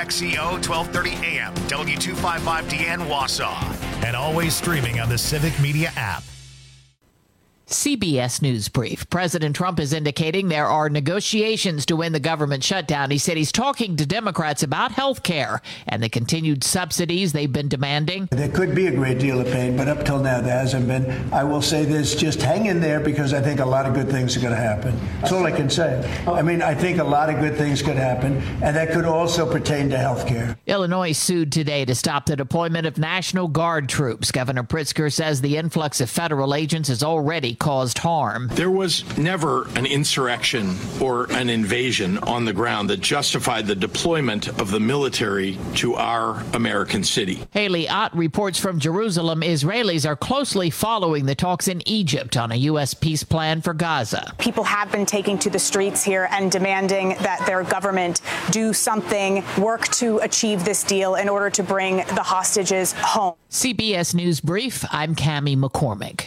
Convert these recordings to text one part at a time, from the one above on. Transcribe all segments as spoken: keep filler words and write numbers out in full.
X C O twelve thirty A M, W two fifty-five D N Wausau, and always streaming on the Civic Media app. C B S News Brief. President Trump is indicating there are negotiations to win the government shutdown. He said he's talking to Democrats about health care and the continued subsidies they've been demanding. There could be a great deal of pain, but up till now there hasn't been. I will say this, just hang in there, because I think a lot of good things are going to happen. That's all I can say. I mean, I think a lot of good things could happen, and that could also pertain to health care. Illinois sued today to stop the deployment of National Guard troops. Governor Pritzker says the influx of federal agents has already caused harm. There was never an insurrection or an invasion on the ground that justified the deployment of the military to our American city. Haley Ott reports from Jerusalem. Israelis are closely following the talks in Egypt on a U S peace plan for Gaza. People have been taking to the streets here and demanding that their government do something, work to achieve this deal in order to bring the hostages home. C B S News Brief, I'm Cammie McCormick.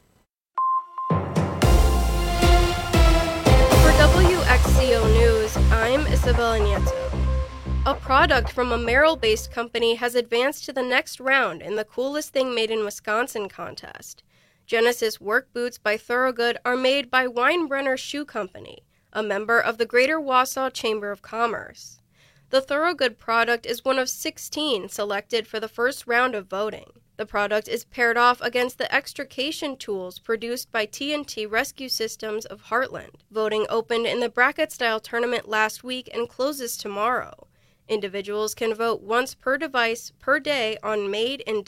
W X C O News, I'm Isabel Nieto. A product from a Merrill-based company has advanced to the next round in the Coolest Thing Made in Wisconsin contest. Genesis work boots by Thorogood are made by Weinbrenner Shoe Company, a member of the Greater Wausau Chamber of Commerce. The Thorogood product is one of sixteen selected for the first round of voting. The product is paired off against the extrication tools produced by T N T Rescue Systems of Heartland. Voting opened in the bracket-style tournament last week and closes tomorrow. Individuals can vote once per device per day on made in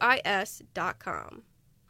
wis dot com.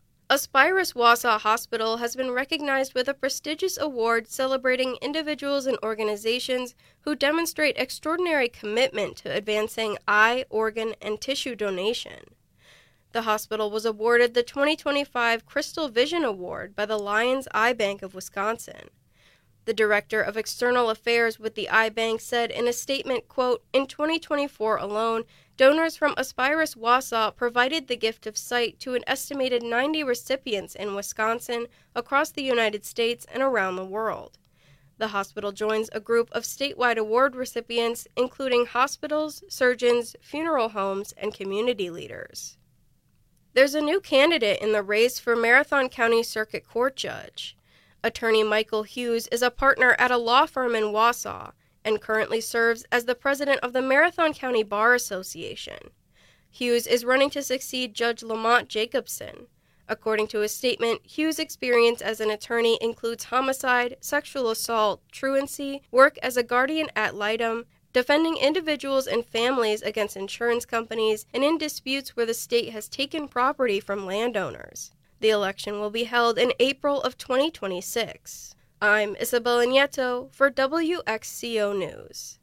Aspirus Wausau Hospital has been recognized with a prestigious award celebrating individuals and organizations who demonstrate extraordinary commitment to advancing eye, organ, and tissue donation. The hospital was awarded the twenty twenty-five Crystal Vision Award by the Lions Eye Bank of Wisconsin. The Director of External Affairs with the Eye Bank said in a statement, quote, "In twenty twenty-four alone, donors from Aspirus Wausau provided the gift of sight to an estimated ninety recipients in Wisconsin, across the United States, and around the world." The hospital joins a group of statewide award recipients, including hospitals, surgeons, funeral homes, and community leaders. There's a new candidate in the race for Marathon County Circuit Court Judge. Attorney Michael Hughes is a partner at a law firm in Wausau and currently serves as the president of the Marathon County Bar Association. Hughes is running to succeed Judge Lamont Jacobson. According to his statement, Hughes' experience as an attorney includes homicide, sexual assault, truancy, work as a guardian ad litem, defending individuals and families against insurance companies, and in disputes where the state has taken property from landowners. The election will be held in April of twenty twenty-six. I'm Isabella Nieto for W X C O News.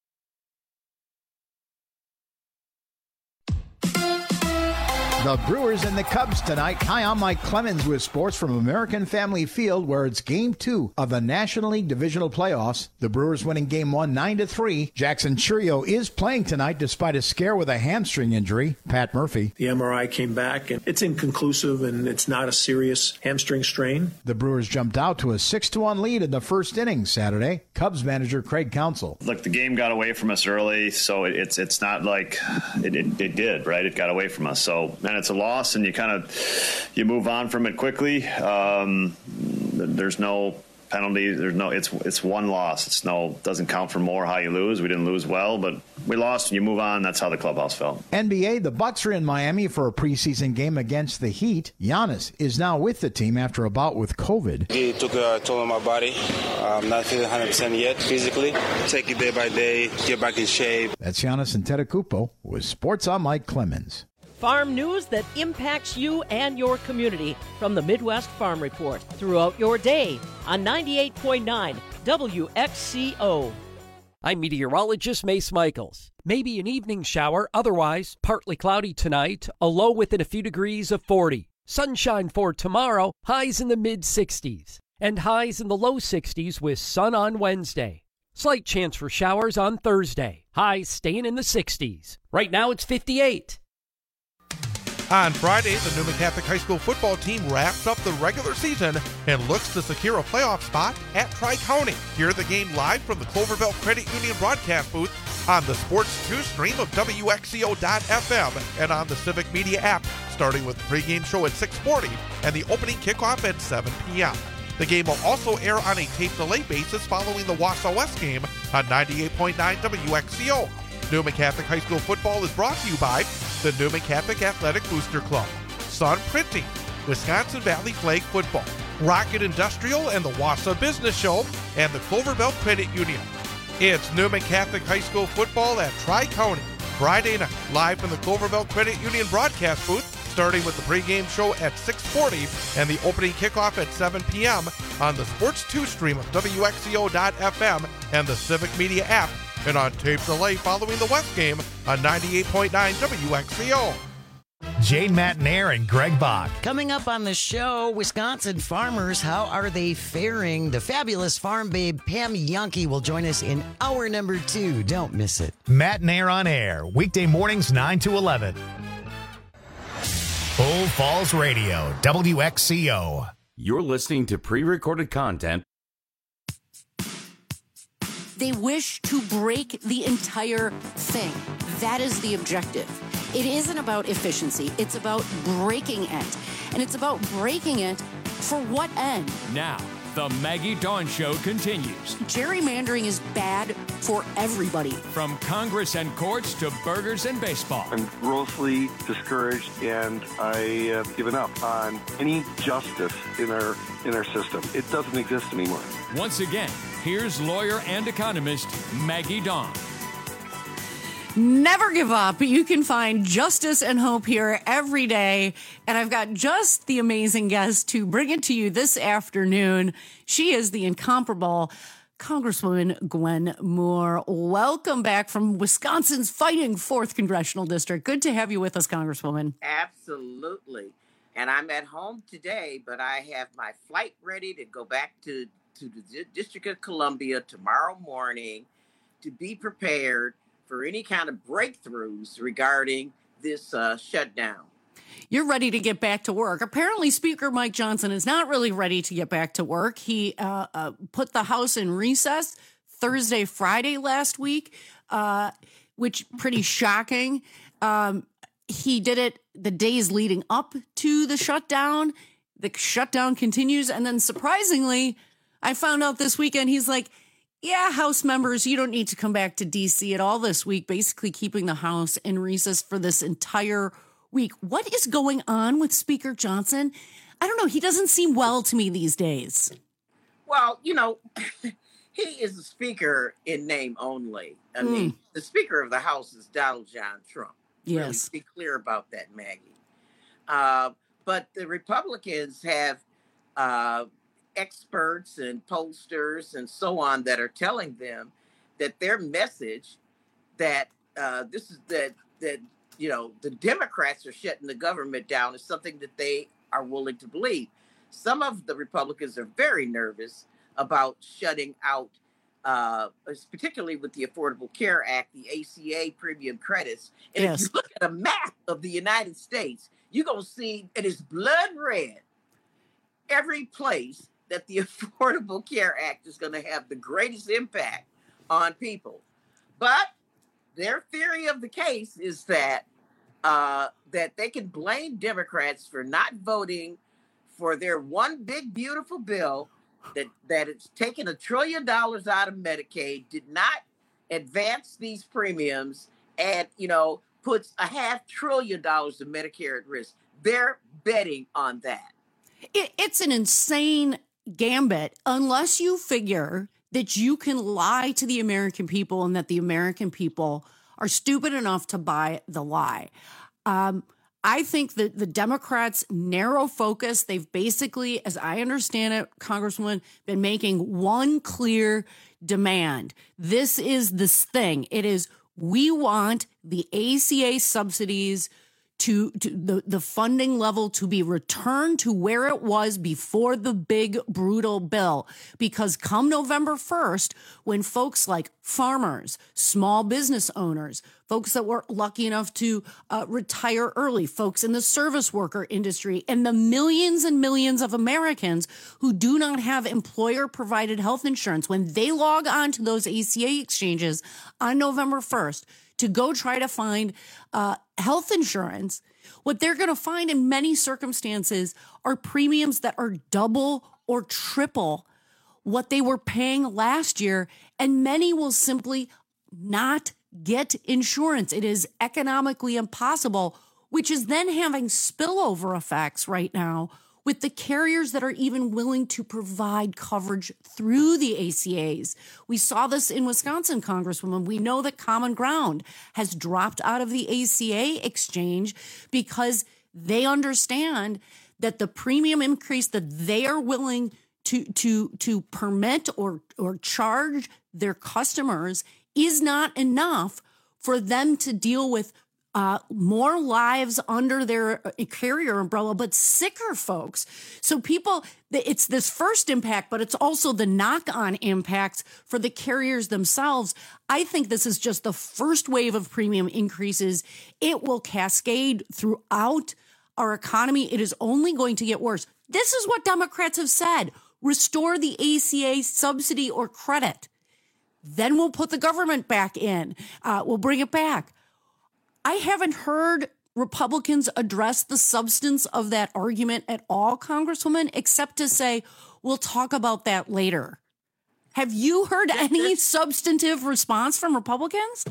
The Brewers and the Cubs tonight. Hi, I'm Mike Clemens with sports from American Family Field, where it's game two of the National League Divisional Playoffs. The Brewers winning game one, nine to three. Jackson Chourio is playing tonight despite a scare with a hamstring injury. Pat Murphy. The M R I came back, and it's inconclusive, and it's not a serious hamstring strain. The Brewers jumped out to a six to one lead in the first inning Saturday. Cubs manager Craig Counsell. Look, the game got away from us early, so it's it's not like it, it, it did, right? It got away from us. So, and it's a loss, and you kind of you move on from it quickly. Um, there's no penalty. There's no. It's it's one loss. It's no doesn't count for more how you lose. We didn't lose well, but we lost, and you move on. That's how the clubhouse felt. N B A, the Bucks are in Miami for a preseason game against the Heat. Giannis is now with the team after a bout with COVID. He took a toll on my body. I'm not feeling one hundred percent yet physically. Take it day by day, get back in shape. That's Giannis Antetokounmpo with Sports on Mike Clemens. Farm news that impacts you and your community from the Midwest Farm Report throughout your day on ninety-eight point nine W X C O. I'm meteorologist Mace Michaels. Maybe an evening shower, otherwise partly cloudy tonight, a low within a few degrees of forty. Sunshine for tomorrow, highs in the mid sixties, and highs in the low sixties with sun on Wednesday. Slight chance for showers on Thursday, highs staying in the sixties. Right now it's fifty-eight. On Friday, the Newman Catholic High School football team wraps up the regular season and looks to secure a playoff spot at Tri-County. Hear the game live from the Cloverville Credit Union broadcast booth on the Sports two stream of W X C O dot F M and on the Civic Media app, starting with the pregame show at six forty and the opening kickoff at seven p.m. The game will also air on a tape delay basis following the Wausau West game on ninety-eight point nine W X C O. Newman Catholic High School football is brought to you by the Newman Catholic Athletic Booster Club, Sun Printing, Wisconsin Valley Flag Football, Rocket Industrial and the Wausau Business Show, and the Clover Belt Credit Union. It's Newman Catholic High School football at Tri-County, Friday night, live from the Clover Belt Credit Union broadcast booth, starting with the pregame show at six forty and the opening kickoff at seven p.m. on the Sports two stream of W X C O dot F M and the Civic Media app, and on tape delay following the West game on ninety-eight point nine W X C O. Jane Matnair and Greg Bach. Coming up on the show, Wisconsin farmers, how are they faring? The fabulous farm babe Pam Yonke will join us in hour number two. Don't miss it. Matnair on air, weekday mornings nine to eleven. Full Falls Radio, W X C O. You're listening to pre-recorded content. They wish to break the entire thing. That is the objective. It isn't about efficiency. It's about breaking it. And it's about breaking it for what end? Now, the Maggie Dawn Show continues. Gerrymandering is bad for everybody. From Congress and courts to burgers and baseball. I'm grossly discouraged, and I have given up on any justice in our in our system. It doesn't exist anymore. Once again, here's lawyer and economist Maggie Dawn. Never give up. You can find justice and hope here every day. And I've got just the amazing guest to bring it to you this afternoon. She is the incomparable Congresswoman Gwen Moore. Welcome back from Wisconsin's fighting fourth Congressional District. Good to have you with us, Congresswoman. Absolutely. And I'm at home today, but I have my flight ready to go back to, to the District of Columbia tomorrow morning to be prepared for any kind of breakthroughs regarding this uh, shutdown. You're ready to get back to work. Apparently, Speaker Mike Johnson is not really ready to get back to work. He uh, uh, put the House in recess Thursday, Friday last week, uh, which pretty shocking. Um, he did it the days leading up to the shutdown. The shutdown continues. And then surprisingly, I found out this weekend, he's like, yeah, House members, you don't need to come back to D C at all this week, basically keeping the House in recess for this entire week. What is going on with Speaker Johnson? I don't know. He doesn't seem well to me these days. Well, you know, he is the speaker in name only. I mm. mean, the Speaker of the House is Donald John Trump. Yes. Really be clear about that, Maggie. Uh, but the Republicans have uh, experts and pollsters and so on that are telling them that their message that uh, this is that that you know the Democrats are shutting the government down is something that they are willing to believe. Some of the Republicans are very nervous about shutting out, uh, particularly with the Affordable Care Act, the A C A premium credits. And yes. if you look at a map of the United States, you're going to see it is blood red every place that the Affordable Care Act is going to have the greatest impact on people. But their theory of the case is that uh, that they can blame Democrats for not voting for their one big, beautiful bill that, that it's taken a trillion dollars out of Medicaid, did not advance these premiums, and, you know, puts a half trillion dollars of Medicare at risk. They're betting on that. It, it's an insane gambit unless you figure that you can lie to the American people and that the American people are stupid enough to buy the lie. Um, I think that the Democrats' narrow focus, they've basically, as I understand it, Congresswoman, been making one clear demand. This is this thing. It is, we want the A C A subsidies to, to the, the funding level to be returned to where it was before the big, brutal bill. Because come November first, when folks like farmers, small business owners, folks that were lucky enough to uh, retire early, folks in the service worker industry, and the millions and millions of Americans who do not have employer-provided health insurance, when they log on to those A C A exchanges on November first to go try to find uh, health insurance, what they're going to find in many circumstances are premiums that are double or triple what they were paying last year, and many will simply not get insurance. It is economically impossible, which is then having spillover effects right now with the carriers that are even willing to provide coverage through the A C As. We saw this in Wisconsin, Congresswoman. We know that Common Ground has dropped out of the A C A exchange because they understand that the premium increase that they are willing to to to permit or or charge their customers is not enough for them to deal with Uh, more lives under their carrier umbrella, but sicker folks. So people, it's this first impact, but it's also the knock-on impacts for the carriers themselves. I think this is just the first wave of premium increases. It will cascade throughout our economy. It is only going to get worse. This is what Democrats have said. Restore the A C A subsidy or credit. Then we'll put the government back in. Uh, we'll bring it back. I haven't heard Republicans address the substance of that argument at all, Congresswoman, except to say, we'll talk about that later. Have you heard any substantive response from Republicans?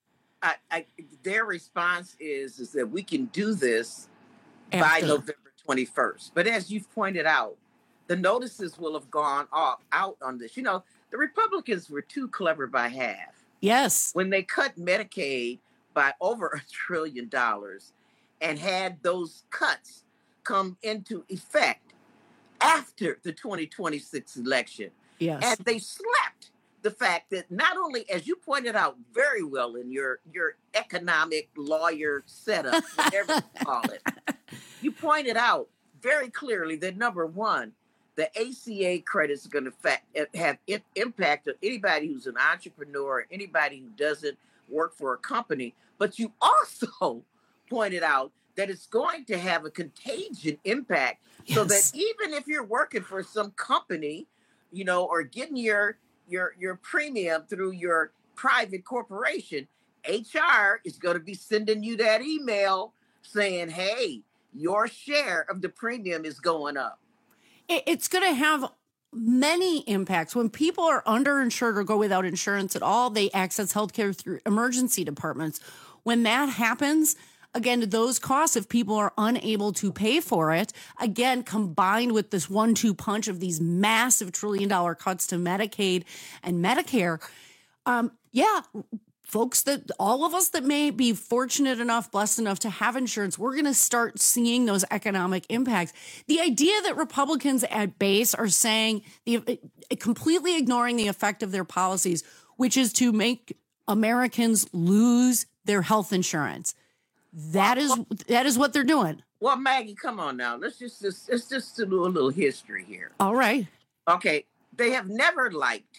I, I, their response is, is that we can do this After. by November twenty-first. But as you've pointed out, the notices will have gone off, out on this. You know, the Republicans were too clever by half. Yes. When they cut Medicaid by over a trillion dollars and had those cuts come into effect after the twenty twenty-six election. Yes. And they slept the fact that not only, as you pointed out very well in your, your economic lawyer setup, whatever you call it, you pointed out very clearly that number one, the A C A credits are going to have impact on anybody who's an entrepreneur, anybody who doesn't work for a company. But you also pointed out that it's going to have a contagion impact. Yes. So that even if you're working for some company, you know, or getting your your your premium through your private corporation, H R is going to be sending you that email saying, hey, your share of the premium is going up. It's going to have many impacts. When people are underinsured or go without insurance at all, they access healthcare through emergency departments. When that happens, again, those costs, if people are unable to pay for it, again, combined with this one two punch of these massive trillion dollar cuts to Medicaid and Medicare, um, yeah, folks that all of us that may be fortunate enough, blessed enough to have insurance, we're going to start seeing those economic impacts. The idea that Republicans at base are saying, the, completely ignoring the effect of their policies, which is to make Americans lose their health insurance. That is well, that is what they're doing. Well, Maggie, come on now. Let's just, just let's just do a little history here. All right. Okay. They have never liked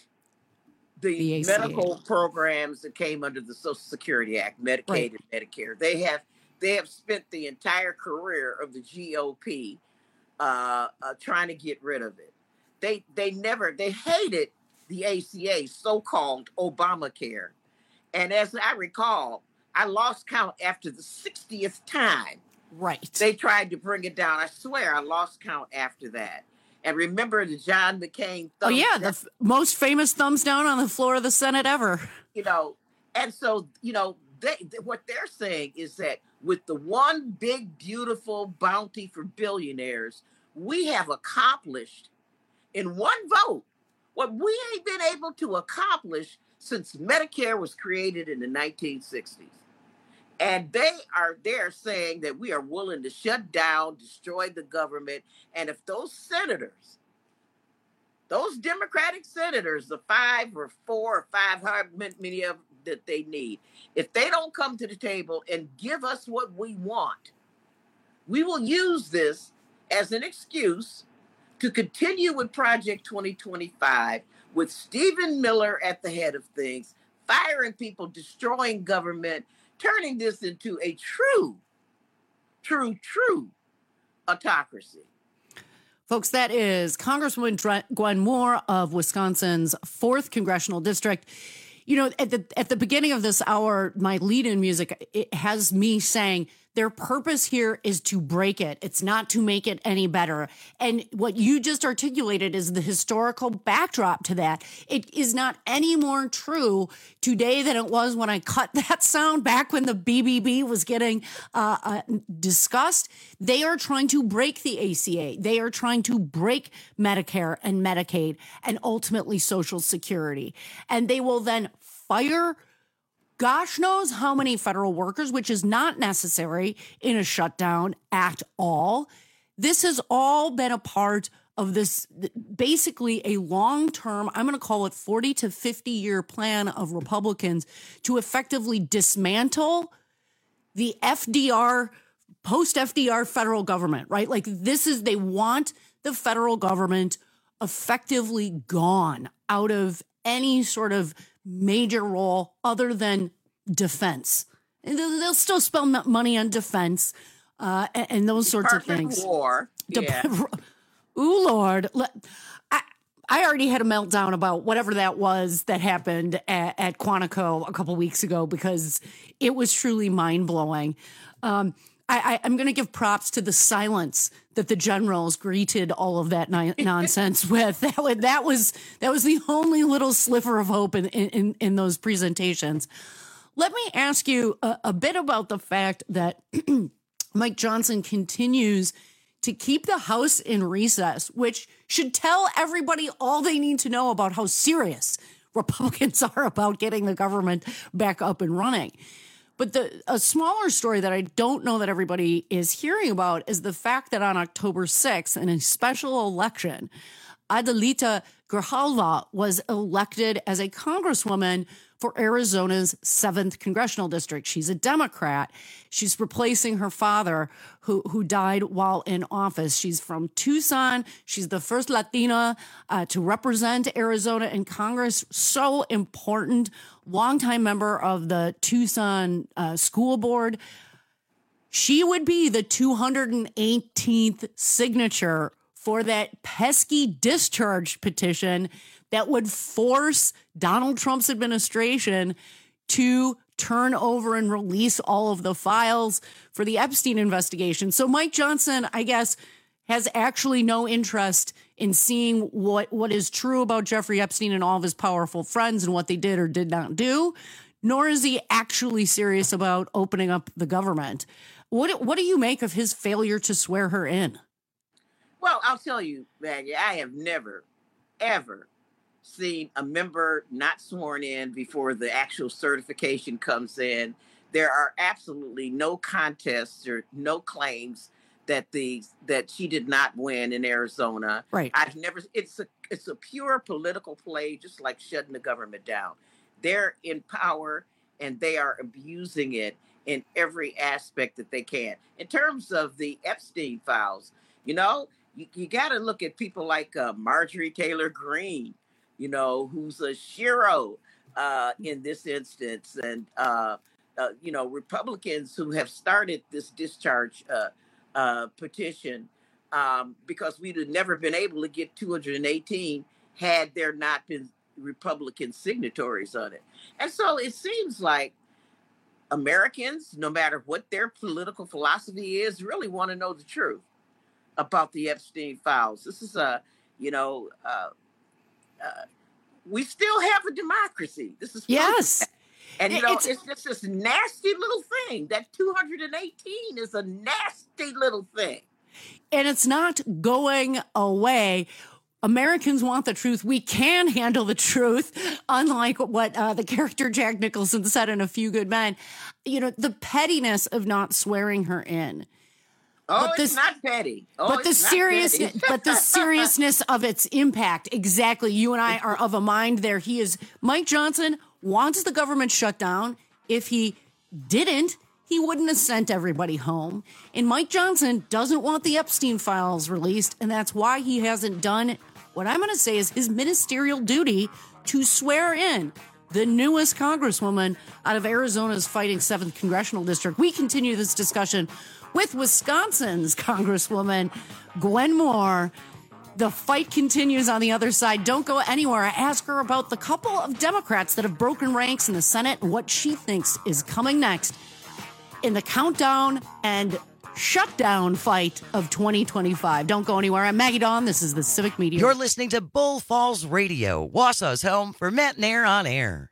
the, the medical programs that came under the Social Security Act, Medicaid right. and Medicare. They have they have spent the entire career of the G O P uh, uh, trying to get rid of it. They they never they hated the A C A, so-called Obamacare. And as I recall, I lost count after the sixtieth time. Right. They tried to bring it down. I swear I lost count after that. And remember the John McCain thumbs Oh, yeah, the f- most famous thumbs down on the floor of the Senate ever. You know, and so, you know, they, they, what they're saying is that with the one big, beautiful bounty for billionaires, we have accomplished in one vote what we ain't been able to accomplish since Medicare was created in the nineteen sixties. And they are they're saying that we are willing to shut down, destroy the government. And if those senators, those Democratic senators, the five or four or five hundred many of that they need, if they don't come to the table and give us what we want, we will use this as an excuse to continue with Project twenty twenty-five with Stephen Miller at the head of things, firing people, destroying government, turning this into a true, true, true autocracy. Folks, that is Congresswoman Gwen Moore of Wisconsin's fourth Congressional District. You know, at the at the beginning of this hour, my lead-in music, it has me saying their purpose here is to break it. It's not to make it any better. And what you just articulated is the historical backdrop to that. It is not any more true today than it was when I cut that sound back when the B B B was getting uh, uh, discussed. They are trying to break the A C A. They are trying to break Medicare and Medicaid and ultimately Social Security. And they will then fire gosh knows how many federal workers, which is not necessary in a shutdown at all. This has all been a part of this, basically a long-term, I'm going to call it forty to fifty year plan of Republicans to effectively dismantle the F D R, post-F D R federal government, right? Like this is, they want the federal government effectively gone out of any sort of major role other than defense. And they'll still spend money on defense uh, and, and those sorts Department of things. War. Yeah. Ooh, Lord. I, I already had a meltdown about whatever that was that happened at, at Quantico a couple weeks ago because it was truly mind-blowing. Um, I, I, I'm going to give props to the silence that the generals greeted all of that ni- nonsense with. That was, that was that was the only little sliver of hope in, in, in those presentations. Let me ask you a, a bit about the fact that Mike Johnson continues to keep the House in recess, which should tell everybody all they need to know about how serious Republicans are about getting the government back up and running. But the a smaller story that I don't know that everybody is hearing about is the fact that on October sixth, in a special election, Adelita Grijalva was elected as a congresswoman for Arizona's seventh Congressional District. She's a Democrat. She's replacing her father, who, who died while in office. She's from Tucson. She's the first Latina uh, to represent Arizona in Congress. So important. Longtime member of the Tucson uh, School Board. She would be the two hundred eighteenth signature for that pesky discharge petition that would force Donald Trump's administration to turn over and release all of the files for the Epstein investigation. So Mike Johnson, I guess, has actually no interest in seeing what, what is true about Jeffrey Epstein and all of his powerful friends and what they did or did not do, nor is he actually serious about opening up the government. What, what do you make of his failure to swear her in? Well, I'll tell you, Maggie, I have never, ever seen a member not sworn in before the actual certification comes in. There are absolutely no contests or no claims that the that she did not win in Arizona. Right. I've never. It's a it's a pure political play, just like shutting the government down. They're in power and they are abusing it in every aspect that they can. In terms of the Epstein files, you know, you, you got to look at people like uh, Marjorie Taylor Greene, you know, who's a shero uh, in this instance, and uh, uh, you know, Republicans who have started this discharge Uh, Uh, petition um, because we'd have never been able to get two hundred eighteen had there not been Republican signatories on it. And so it seems like Americans, no matter what their political philosophy is, really want to know the truth about the Epstein files. This is a, you know, uh, uh, we still have a democracy. This is yes. And, you know, it's, it's just this nasty little thing. That two hundred eighteen is a nasty little thing. And it's not going away. Americans want the truth. We can handle the truth, unlike what uh, the character Jack Nicholson said in A Few Good Men. You know, the pettiness of not swearing her in. Oh, but it's this, not petty. Oh, but the it's not seriousness, petty. but the seriousness of its impact. Exactly. You and I are of a mind there. He is Mike Johnson wants the government shut down. If he didn't, he wouldn't have sent everybody home. And Mike Johnson doesn't want the Epstein files released, and that's why he hasn't done what I'm going to say is his ministerial duty to swear in the newest congresswoman out of Arizona's fighting seventh Congressional District. We continue this discussion with Wisconsin's Congresswoman Gwen Moore. The fight continues on the other side. Don't go anywhere. I ask her about the couple of Democrats that have broken ranks in the Senate and what she thinks is coming next in the countdown and shutdown fight of twenty twenty-five. Don't go anywhere. I'm Maggie Dawn. This is the Civic Media. You're listening to Bull Falls Radio, Wausau's home for Matt and Air on Air.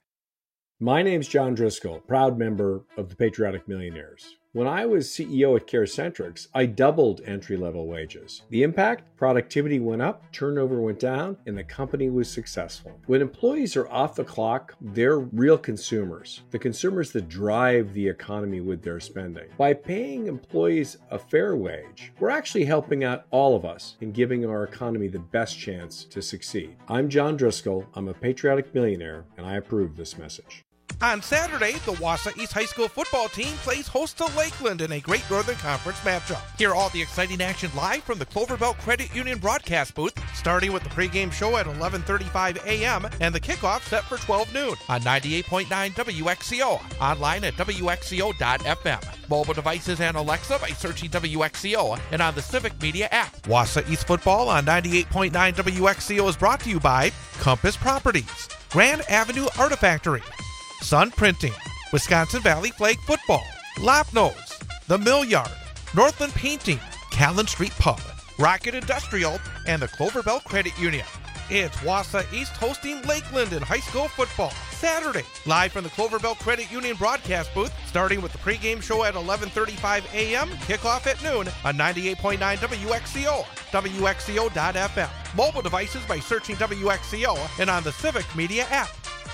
My name's John Driscoll, proud member of the Patriotic Millionaires. When I was C E O at CareCentrix, I doubled entry-level wages. The impact? Productivity went up, turnover went down, and the company was successful. When employees are off the clock, they're real consumers, the consumers that drive the economy with their spending. By paying employees a fair wage, we're actually helping out all of us in giving our economy the best chance to succeed. I'm John Driscoll, I'm a patriotic millionaire, and I approve this message. On Saturday, the Wausau East High School football team plays host to Lakeland in a Great Northern Conference matchup. Hear all the exciting action live from the Clover Belt Credit Union broadcast booth, starting with the pregame show at eleven thirty-five a.m. and the kickoff set for twelve noon on ninety-eight point nine W X C O, online at W X C O dot F M. Mobile devices and Alexa by searching W X C O and on the Civic Media app. Wausau East football on ninety-eight point nine W X C O is brought to you by Compass Properties, Grand Avenue Artifactory, Sun Printing, Wisconsin Valley Flag Football, Lopnose, The Mill Yard, Northland Painting, Callan Street Pub, Rocket Industrial, and the Clover Belt Credit Union. It's Wausau East hosting Lakeland in high school football Saturday, live from the Clover Belt Credit Union broadcast booth, starting with the pregame show at eleven thirty-five a.m., kickoff at noon on ninety-eight point nine W X C O, W X C O dot F M. Mobile devices by searching W X C O and on the Civic Media app.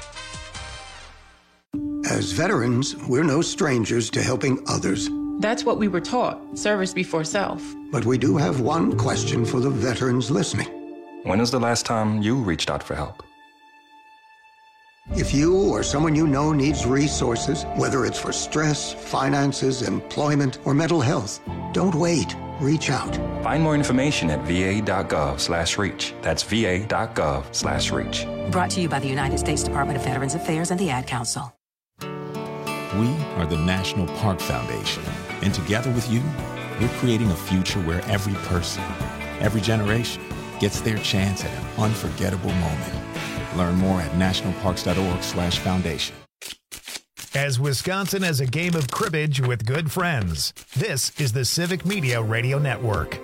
As veterans, we're no strangers to helping others. That's what we were taught, service before self. But we do have one question for the veterans listening. When was the last time you reached out for help? If you or someone you know needs resources, whether it's for stress, finances, employment, or mental health, don't wait. Reach out. Find more information at va.gov slash reach. That's va.gov slash reach. Brought to you by the United States Department of Veterans Affairs and the Ad Council. We are the National Park Foundation, and together with you, we're creating a future where every person, every generation, gets their chance at an unforgettable moment. Learn more at nationalparks.org slash foundation. As Wisconsin has a game of cribbage with good friends, this is the Civic Media Radio Network.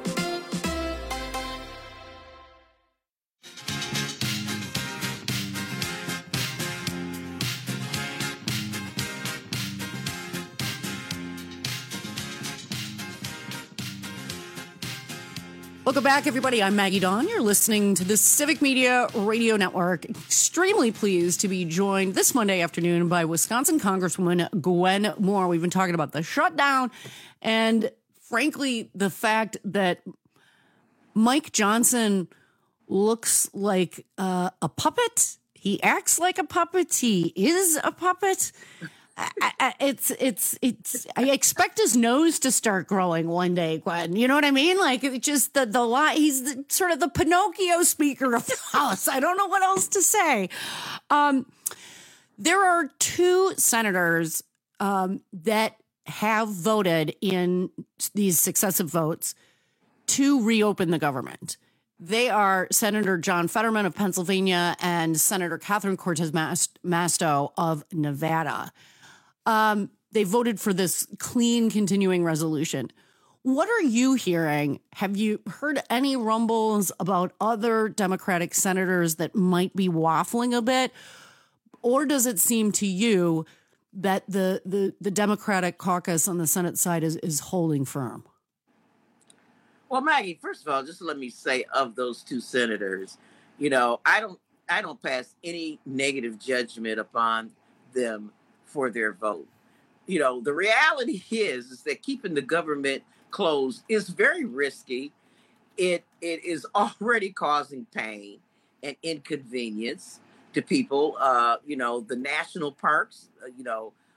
Welcome back, everybody. I'm Maggie Dawn. You're listening to the Civic Media Radio Network. Extremely pleased to be joined this Monday afternoon by Wisconsin Congresswoman Gwen Moore. We've been talking about the shutdown and, frankly, the fact that Mike Johnson looks like uh, a puppet. He acts like a puppet. He is a puppet. I, I, it's it's it's. I expect his nose to start growing one day, Gwen. You know what I mean? Like it just the the lie. He's the, sort of the Pinocchio speaker of the House. I don't know what else to say. Um, there are two senators um, that have voted in these successive votes to reopen the government. They are Senator John Fetterman of Pennsylvania and Senator Catherine Cortez Masto of Nevada. Um, they voted for this clean continuing resolution. What are you hearing? Have you heard any rumbles about other Democratic senators that might be waffling a bit? Or does it seem to you that the the, the Democratic caucus on the Senate side is, is holding firm? Well, Maggie, first of all, just let me say of those two senators, you know, I don't I don't pass any negative judgment upon them for their vote. You know, the reality is, is that keeping the government closed is very risky. It it is already causing pain and inconvenience to people. Uh, you know, the national parks, uh, you know,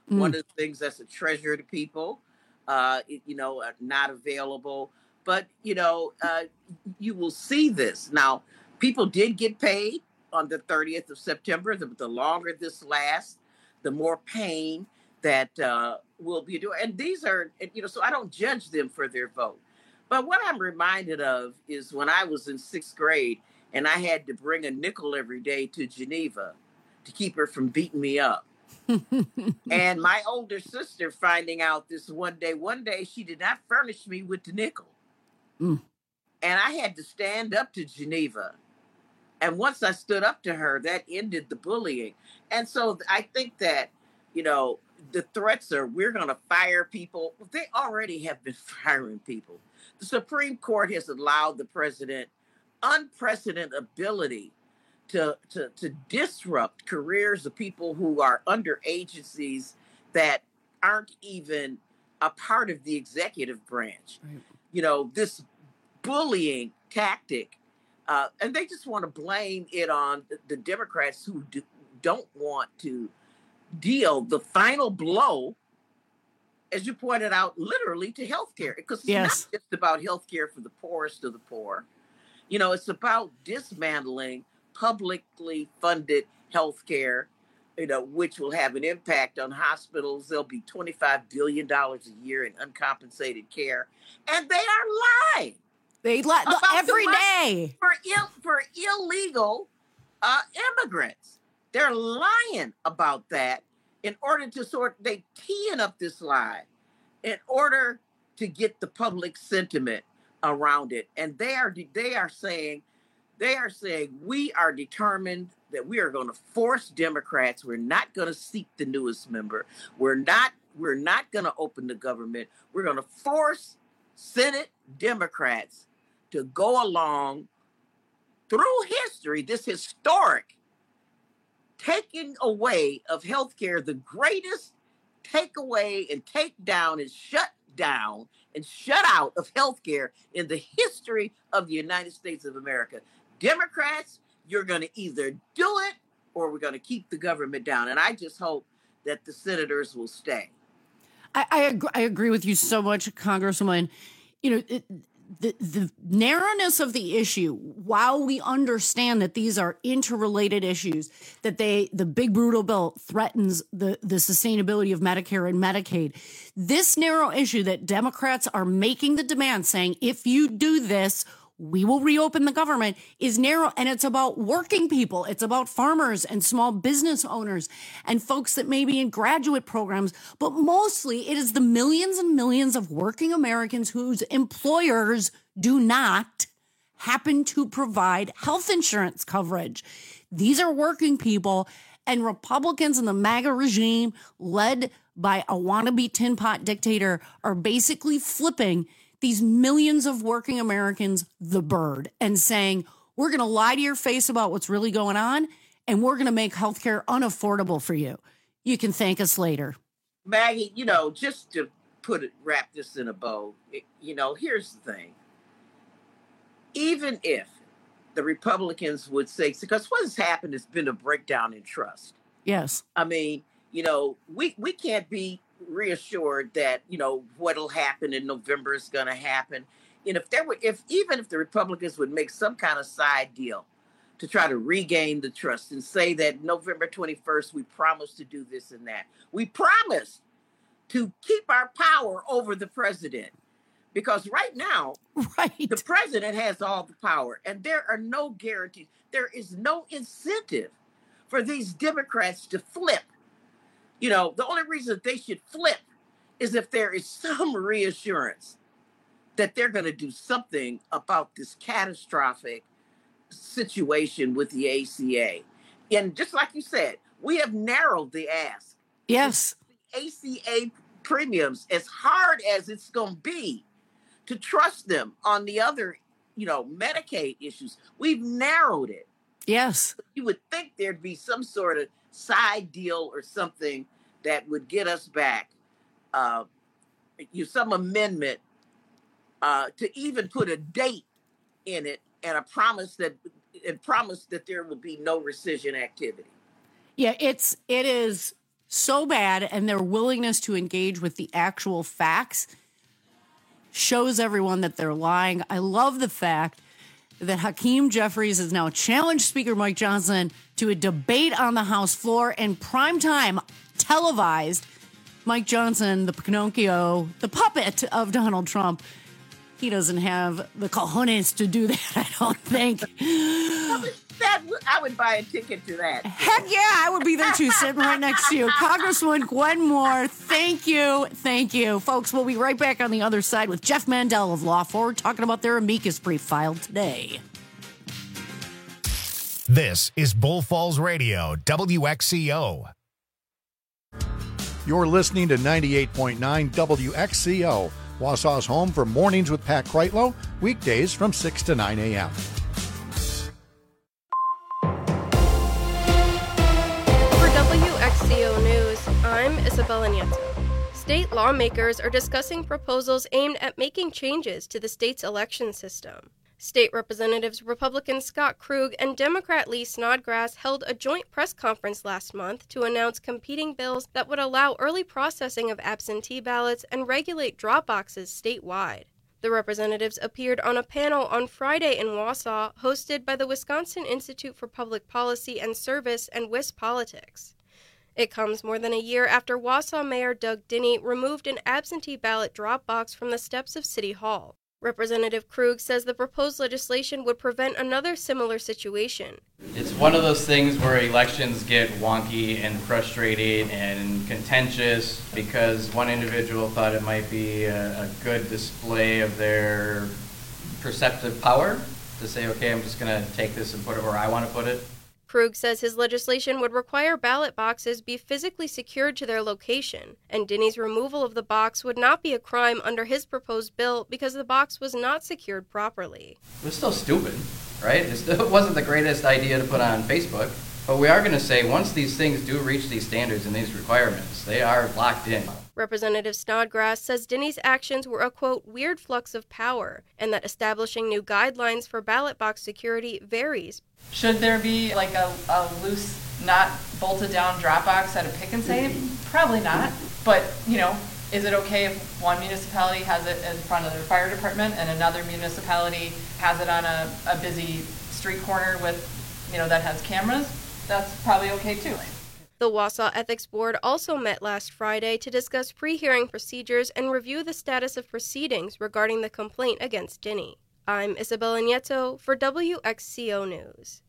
Mm. One of the things that's a treasure to people, uh, you know, not available. But, you know, uh, you will see this. Now, people did get paid on the thirtieth of September. The, the longer this lasts, the more pain that uh, will be doing. And these are, you know, so I don't judge them for their vote. But what I'm reminded of is when I was in sixth grade and I had to bring a nickel every day to Geneva to keep her from beating me up. And my older sister finding out this one day, one day she did not furnish me with the nickel. Mm. And I had to stand up to Geneva. And once I stood up to her, that ended the bullying. And so I think that, you know, the threats are we're going to fire people. They already have been firing people. The Supreme Court has allowed the president unprecedented ability to, to, to disrupt careers of people who are under agencies that aren't even a part of the executive branch. Right. You know, this bullying tactic, uh, and they just want to blame it on the, the Democrats who do, don't want to deal the final blow, as you pointed out, literally to healthcare. Because it's yes. not just about healthcare for the poorest of the poor. You know, it's about dismantling publicly funded healthcare, you know, which will have an impact on hospitals. There'll be twenty-five billion dollars a year in uncompensated care. And they are lying. They lie every day. For, Ill, for illegal uh, immigrants. They're lying about that in order to sort, they teeing up this lie in order to get the public sentiment around it. And they are, they are saying, they are saying, we are determined that we are going to force Democrats. We're not going to seek the newest member. We're not, we're not going to open the government. We're going to force Senate Democrats to go along through history, this historic taking away of healthcare, the greatest takeaway and take down and shut down and shut out of healthcare in the history of the United States of America. Democrats, you're going to either do it or we're going to keep the government down. And I just hope that the senators will stay. I, I, agree, I agree with you so much, Congresswoman. You know, it, the the narrowness of the issue, while we understand that these are interrelated issues, that they the big brutal bill threatens the, the sustainability of Medicare and Medicaid, this narrow issue that Democrats are making the demand saying, if you do this, we will reopen the government, is narrow. And it's about working people. It's about farmers and small business owners and folks that may be in graduate programs. But mostly it is the millions and millions of working Americans whose employers do not happen to provide health insurance coverage. These are working people, and Republicans in the MAGA regime, led by a wannabe tin pot dictator, are basically flipping these millions of working Americans the bird and saying, we're going to lie to your face about what's really going on, and we're going to make healthcare unaffordable for you. You can thank us later. Maggie, you know, just to put it, wrap this in a bow, it, you know, here's the thing. Even if the Republicans would say, because what has happened has been a breakdown in trust. Yes. I mean, you know, we, we can't be reassured that, you know, what'll happen in November is going to happen. And if there were, if even if the Republicans would make some kind of side deal to try to regain the trust and say that November twenty-first, we promised to do this and that. We promised to keep our power over the president, because right now, right. the president has all the power and there are no guarantees. There is no incentive for these Democrats to flip. You know, the only reason they should flip is if there is some reassurance that they're going to do something about this catastrophic situation with the A C A. And just like you said, we have narrowed the ask. Yes. The A C A premiums, as hard as it's going to be to trust them on the other, you know, Medicaid issues, we've narrowed it. Yes. You would think there'd be some sort of side deal or something that would get us back, uh, you some amendment uh, to even put a date in it and a promise that and promise that there will be no rescission activity. Yeah, it's it is so bad, and their willingness to engage with the actual facts shows everyone that they're lying. I love the fact that Hakeem Jeffries has now challenged Speaker Mike Johnson to a debate on the House floor in primetime, televised. Mike Johnson, the Pinocchio, the puppet of Donald Trump, he doesn't have the cojones to do that, I don't think. That, I would buy a ticket to that. Heck yeah, I would be there too, sitting right next to you. Congresswoman Gwen Moore, thank you, thank you. Folks, we'll be right back on the other side with Jeff Mandel of Law Forward talking about their amicus brief filed today. This is Bull Falls Radio, W X C O. You're listening to ninety-eight point nine W X C O, Wausau's home for Mornings with Pat Kreitlow, weekdays from six to nine a.m. For W X C O News, I'm Isabella Nieto. State lawmakers are discussing proposals aimed at making changes to the state's election system. State Representatives Republican Scott Krug and Democrat Lee Snodgrass held a joint press conference last month to announce competing bills that would allow early processing of absentee ballots and regulate drop boxes statewide. The representatives appeared on a panel on Friday in Wausau, hosted by the Wisconsin Institute for Public Policy and Service and WisPolitics. It comes more than a year after Wausau Mayor Doug Dinny removed an absentee ballot drop box from the steps of City Hall. Representative Krug says the proposed legislation would prevent another similar situation. It's one of those things where elections get wonky and frustrating and contentious because one individual thought it might be a, a good display of their perceptive power to say, okay, I'm just going to take this and put it where I want to put it. Krug says his legislation would require ballot boxes be physically secured to their location, and Dinny's removal of the box would not be a crime under his proposed bill because the box was not secured properly. It was still stupid, right? It still wasn't the greatest idea to put on Facebook, but we are going to say once these things do reach these standards and these requirements, they are locked in. Representative Snodgrass says Dinny's actions were a, quote, weird flux of power, and that establishing new guidelines for ballot box security varies. Should there be like a, a loose, not bolted down drop box at a pick and save? Probably not. But, you know, is it okay if one municipality has it in front of their fire department and another municipality has it on a, a busy street corner with, you know, that has cameras? That's probably okay too. The Wausau Ethics Board also met last Friday to discuss pre-hearing procedures and review the status of proceedings regarding the complaint against Dinny. I'm Isabella Nieto for W X C O News.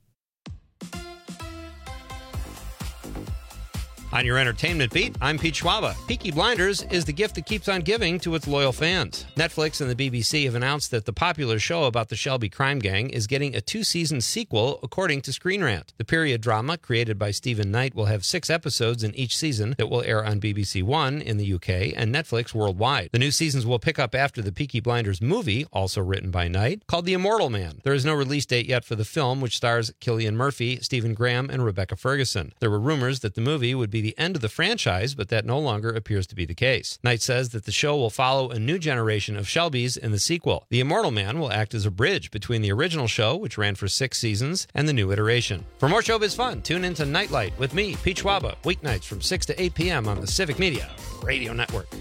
On your entertainment beat, I'm Pete Schwaba. Peaky Blinders is the gift that keeps on giving to its loyal fans. Netflix and the B B C have announced that the popular show about the Shelby crime gang is getting a two-season sequel, according to Screen Rant. The period drama, created by Stephen Knight, will have six episodes in each season that will air on B B C One in the U K and Netflix worldwide. The new seasons will pick up after the Peaky Blinders movie, also written by Knight, called The Immortal Man. There is no release date yet for the film, which stars Cillian Murphy, Stephen Graham, and Rebecca Ferguson. There were rumors that the movie would be the end of the franchise, but that no longer appears to be the case. Knight says that the show will follow a new generation of Shelbys in the sequel. The Immortal Man will act as a bridge between the original show, which ran for six seasons, and the new iteration. For more showbiz fun, tune into Nightlight with me, Pete Schwaba, weeknights from six to eight p.m. on the Civic Media Radio Network.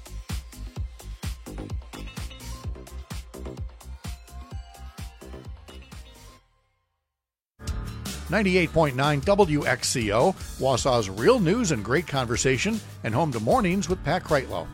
ninety-eight point nine W X C O, Wausau's real news and great conversation, and home to Mornings with Pat Kreitlow.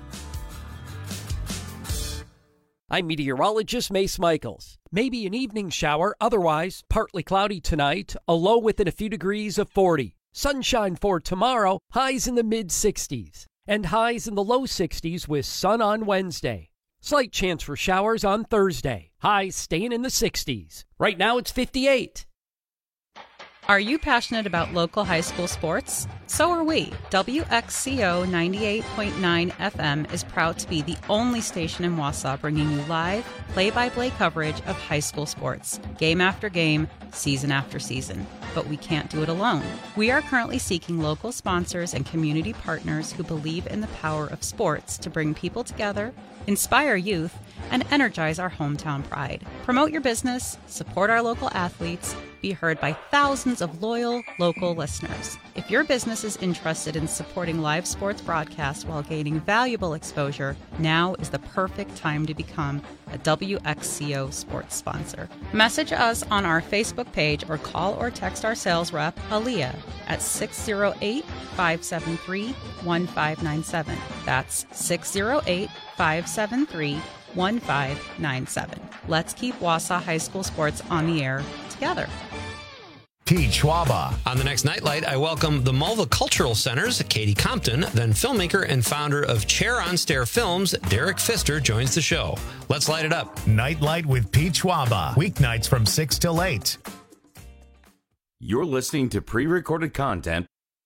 I'm meteorologist Mace Michaels. Maybe an evening shower, otherwise partly cloudy tonight, a low within a few degrees of forty. Sunshine for tomorrow, highs in the mid sixties, and highs in the low sixties with sun on Wednesday. Slight chance for showers on Thursday, highs staying in the sixties. Right now it's fifty-eight. Are you passionate about local high school sports? So are we. W X C O ninety-eight point nine F M is proud to be the only station in Wausau bringing you live, play-by-play coverage of high school sports, game after game, season after season. But we can't do it alone. We are currently seeking local sponsors and community partners who believe in the power of sports to bring people together, inspire youth, and energize our hometown pride. Promote your business, support our local athletes, be heard by thousands of loyal, local listeners. If your business is interested in supporting live sports broadcasts while gaining valuable exposure, now is the perfect time to become a W X C O sports sponsor. Message us on our Facebook page or call or text our sales rep, Aaliyah, at six oh eight, five seven three, one five nine seven. That's six oh eight, five seven three, one five nine seven. Let's keep Wausau High School sports on the air together. Pete Schwaba. On the next Nightlight, I welcome the Mulva Cultural Center's Katie Compton, then filmmaker and founder of Chair on Stair Films, Derek Pfister, joins the show. Let's light it up. Nightlight with Pete Schwaba. Weeknights from six till eight. You're listening to pre-recorded content.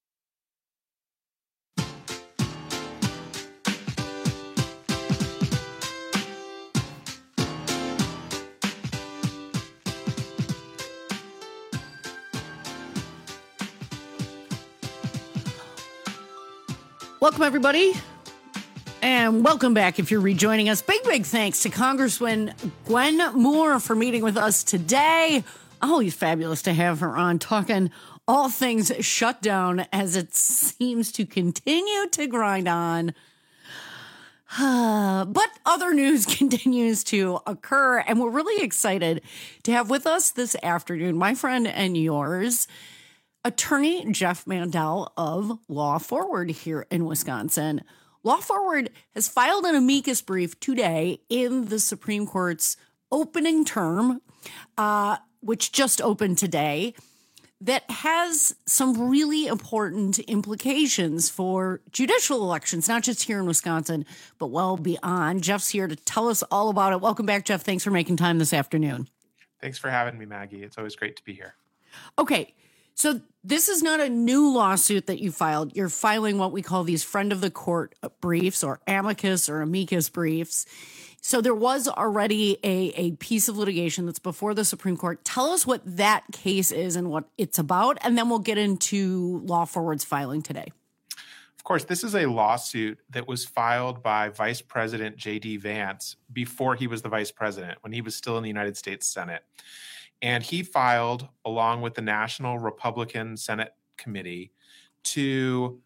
Welcome, everybody, and welcome back if you're rejoining us. Big, big thanks to Congresswoman Gwen Moore for meeting with us today. Always fabulous to have her on, talking all things shutdown as it seems to continue to grind on. But other news continues to occur, and we're really excited to have with us this afternoon, my friend and yours, Attorney Jeff Mandel of Law Forward here in Wisconsin. Law Forward has filed an amicus brief today in the Supreme Court's opening term, uh, which just opened today, that has some really important implications for judicial elections, not just here in Wisconsin, but well beyond. Jeff's here to tell us all about it. Welcome back, Jeff. Thanks for making time this afternoon. Thanks for having me, Maggie. It's always great to be here. Okay. So this is not a new lawsuit that you filed. You're filing what we call these friend of the court briefs or amicus or amicus briefs. So there was already a, a piece of litigation that's before the Supreme Court. Tell us what that case is and what it's about, and then we'll get into Law Forward's filing today. Of course, this is a lawsuit that was filed by Vice President J D Vance before he was the vice president, when he was still in the United States Senate. And he filed, along with the National Republican Senate Committee, to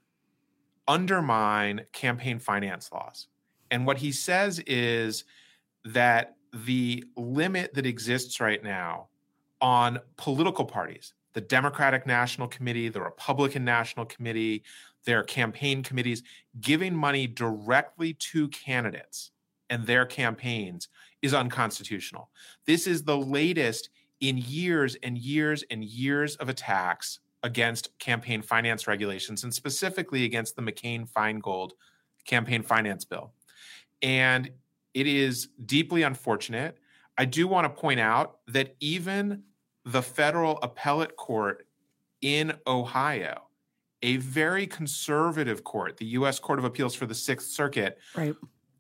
undermine campaign finance laws. And what he says is that the limit that exists right now on political parties, the Democratic National Committee, the Republican National Committee, their campaign committees, giving money directly to candidates and their campaigns is unconstitutional. This is the latest in years and years and years of attacks against campaign finance regulations, and specifically against the McCain-Feingold campaign finance bill. And it is deeply unfortunate. I do want to point out that even the federal appellate court in Ohio, a very conservative court, the U S Court of Appeals for the Sixth Circuit, right,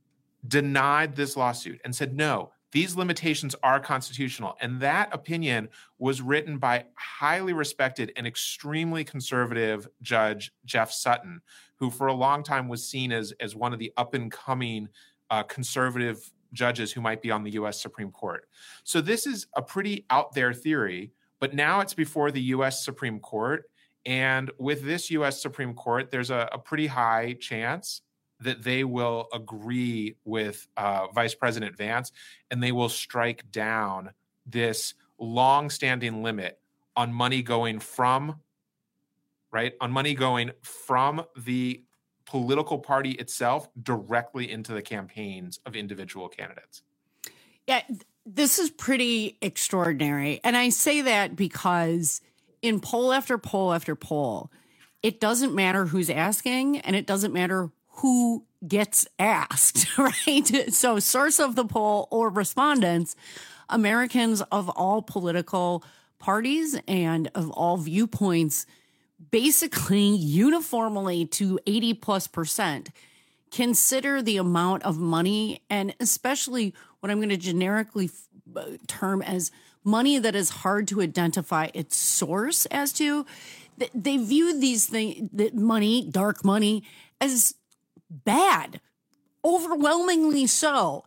denied this lawsuit and said, no, these limitations are constitutional. And that opinion was written by highly respected and extremely conservative Judge Jeff Sutton, who for a long time was seen as, as one of the up-and-coming uh, conservative judges who might be on the U S Supreme Court. So this is a pretty out there theory, but now it's before the U S Supreme Court. And with this U S Supreme Court, there's a, a pretty high chance that they will agree with uh, Vice President Vance, and they will strike down this long-standing limit on money going from, right, on money going from the political party itself directly into the campaigns of individual candidates. Yeah, this is pretty extraordinary. And I say that because in poll after poll after poll, it doesn't matter who's asking, and it doesn't matter who gets asked, right? So source of the poll or respondents, Americans of all political parties and of all viewpoints, basically uniformly to eighty plus percent, consider the amount of money, and especially what I'm going to generically term as money that is hard to identify its source as to. They view these things, that money, dark money, as bad, overwhelmingly so.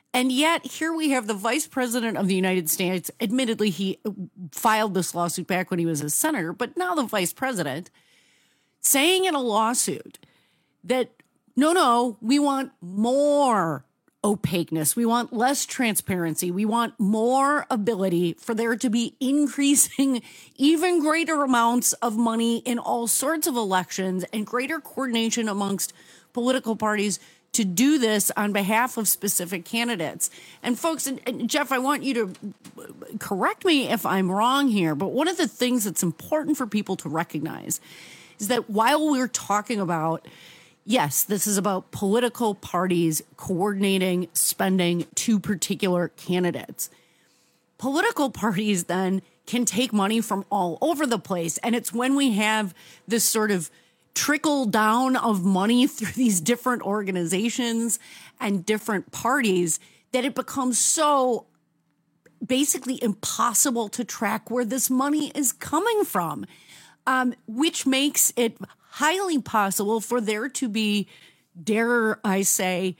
And yet here we have the vice president of the United States. Admittedly, he filed this lawsuit back when he was a senator, but now the vice president saying in a lawsuit that, no, no, we want more opaqueness. We want less transparency. We want more ability for there to be increasing even greater amounts of money in all sorts of elections and greater coordination amongst political parties to do this on behalf of specific candidates. And folks, and, and Jeff, I want you to correct me if I'm wrong here, but one of the things that's important for people to recognize is that while we're talking about, yes, this is about political parties coordinating spending to particular candidates, political parties then can take money from all over the place. And it's when we have this sort of trickle down of money through these different organizations and different parties that it becomes so basically impossible to track where this money is coming from, um, which makes it highly possible for there to be, dare I say,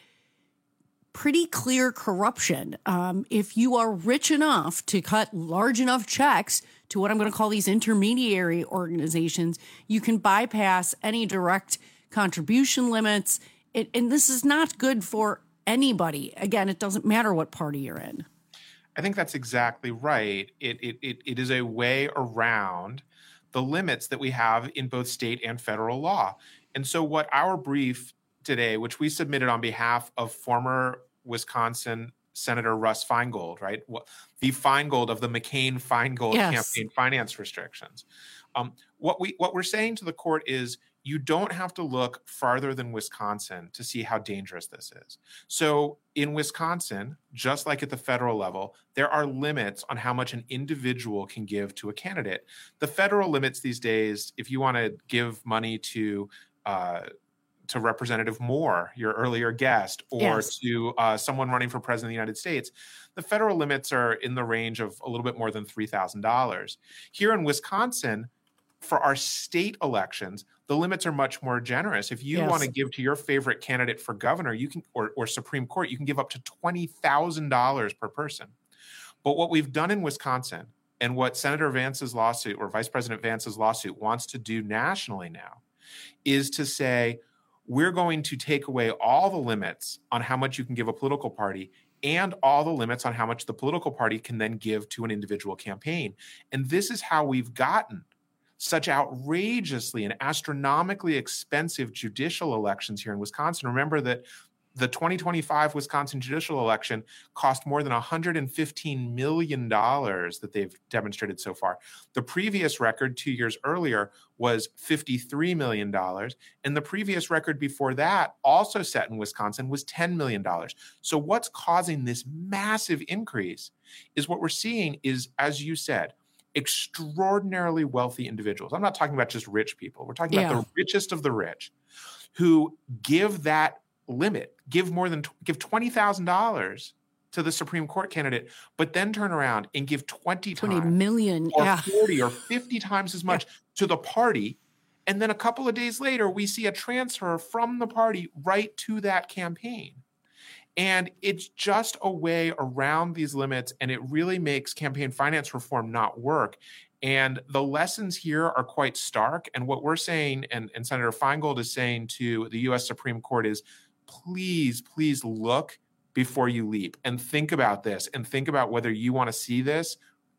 pretty clear corruption. Um, if you are rich enough to cut large enough checks to what I'm going to call these intermediary organizations, you can bypass any direct contribution limits. It, and this is not good for anybody. Again, it doesn't matter what party you're in. I think that's exactly right. It, it, it, it is a way around the limits that we have in both state and federal law. And so what our brief today, which we submitted on behalf of former Wisconsin Senator Russ Feingold, right? The Feingold of the McCain-Feingold yes. campaign finance restrictions. Um, what we what we're saying to the court is you don't have to look farther than Wisconsin to see how dangerous this is. So in Wisconsin, just like at the federal level, there are limits on how much an individual can give to a candidate. The federal limits these days, if you want to give money to uh, to Representative Moore, your earlier guest, or yes. to uh, someone running for president of the United States, the federal limits are in the range of a little bit more than three thousand dollars. Here in Wisconsin, for our state elections, the limits are much more generous. If you yes. want to give to your favorite candidate for governor, you can, or, or Supreme Court, you can give up to twenty thousand dollars per person. But what we've done in Wisconsin, and what Senator Vance's lawsuit, or Vice President Vance's lawsuit, wants to do nationally now, is to say, we're going to take away all the limits on how much you can give a political party and all the limits on how much the political party can then give to an individual campaign. And this is how we've gotten such outrageously and astronomically expensive judicial elections here in Wisconsin. Remember that the twenty twenty-five Wisconsin judicial election cost more than one hundred fifteen million dollars that they've demonstrated so far. The previous record two years earlier was fifty-three million dollars, and the previous record before that, also set in Wisconsin, was ten million dollars. So what's causing this massive increase is what we're seeing is, as you said, extraordinarily wealthy individuals. I'm not talking about just rich people. We're talking yeah. about the richest of the rich who give that limit, give more than, give twenty thousand dollars to the Supreme Court candidate, but then turn around and give twenty, twenty times million, or yeah. forty or fifty times as much yeah. to the party. And then a couple of days later, we see a transfer from the party right to that campaign. And it's just a way around these limits, and it really makes campaign finance reform not work. And the lessons here are quite stark. And what we're saying, and, and Senator Feingold is saying to the U S Supreme Court is, please, please look before you leap and think about this and think about whether you want to see this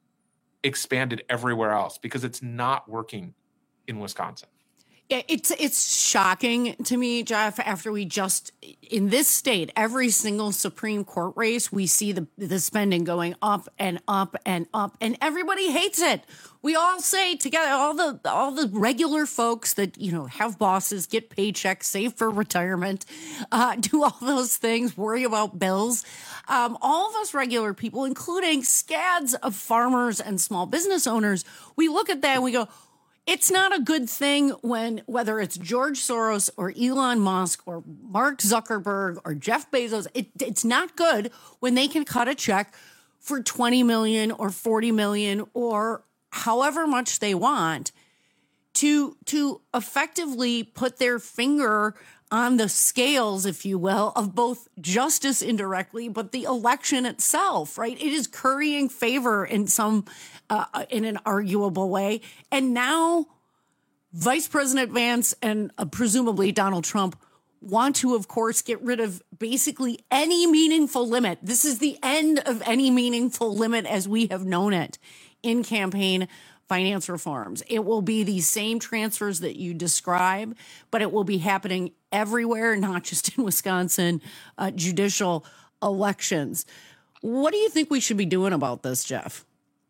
expanded everywhere else, because it's not working in Wisconsin. It's it's shocking to me, Jeff, after we just, in this state, every single Supreme Court race, we see the, the spending going up and up and up, and everybody hates it. We all say together, all the all the regular folks that, you know, have bosses, get paychecks, save for retirement, uh, do all those things, worry about bills. Um, all of us regular people, including scads of farmers and small business owners, we look at that and we go, it's not a good thing when, whether it's George Soros or Elon Musk or Mark Zuckerberg or Jeff Bezos, it, it's not good when they can cut a check for twenty million or forty million or however much they want to, to effectively put their finger on the scales, if you will, of both justice indirectly, but the election itself, right? It is currying favor in some, uh, in an arguable way. And now Vice President Vance and uh, presumably Donald Trump want to, of course, get rid of basically any meaningful limit. This is the end of any meaningful limit as we have known it in campaign finance reforms. It will be the same transfers that you describe, but it will be happening everywhere, not just in Wisconsin, uh, judicial elections. What do you think we should be doing about this, Jeff?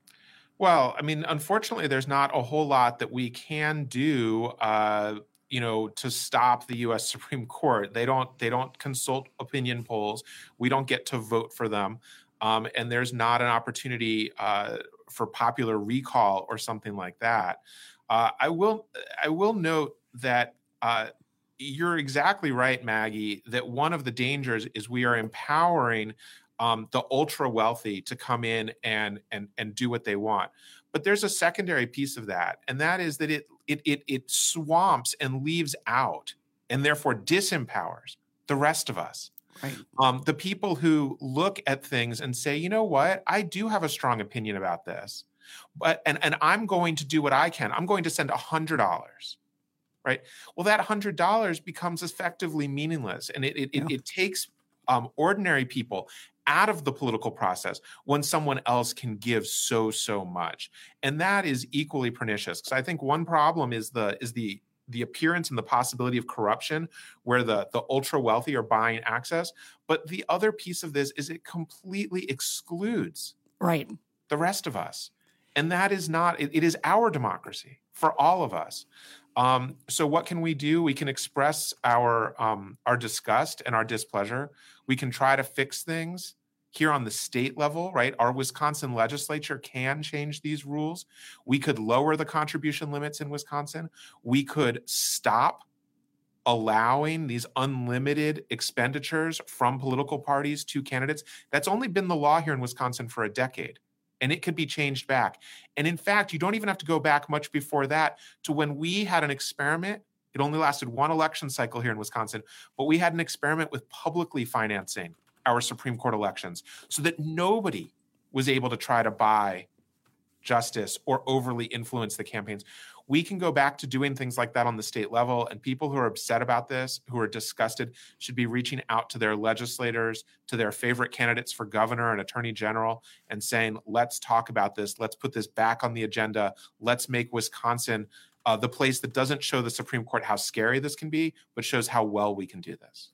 Well, I mean, unfortunately, there's not a whole lot that we can do, uh, you know, to stop the U S Supreme Court. They don't, they don't consult opinion polls. We don't get to vote for them. Um, and there's not an opportunity uh, for popular recall or something like that. Uh, I will, I will note that uh, you're exactly right, Maggie, that one of the dangers is we are empowering um, the ultra wealthy to come in and and and do what they want. But there's a secondary piece of that, and that is that it it it it swamps and leaves out, and therefore disempowers the rest of us. Right. Um, the people who look at things and say, you know what, I do have a strong opinion about this, but and and I'm going to do what I can. I'm going to send a hundred dollars. Right. Well, that hundred dollars becomes effectively meaningless, and it it, yeah. it, it takes um, ordinary people out of the political process when someone else can give so so much, and that is equally pernicious. Because I think one problem is the is the the appearance and the possibility of corruption, where the the ultra wealthy are buying access. But the other piece of this is it completely excludes right the rest of us, and that is not. It, it is our democracy for all of us. Um, so what can we do? We can express our um, our disgust and our displeasure. We can try to fix things here on the state level, right? Our Wisconsin legislature can change these rules. We could lower the contribution limits in Wisconsin. We could stop allowing these unlimited expenditures from political parties to candidates. That's only been the law here in Wisconsin for a decade. And it could be changed back. And in fact, you don't even have to go back much before that to when we had an experiment. It only lasted one election cycle here in Wisconsin, but we had an experiment with publicly financing our Supreme Court elections so that nobody was able to try to buy justice or overly influence the campaigns. We can go back to doing things like that on the state level, and people who are upset about this, who are disgusted, should be reaching out to their legislators, to their favorite candidates for governor and attorney general, and saying, let's talk about this. Let's put this back on the agenda. Let's make Wisconsin uh, the place that doesn't show the Supreme Court how scary this can be, but shows how well we can do this.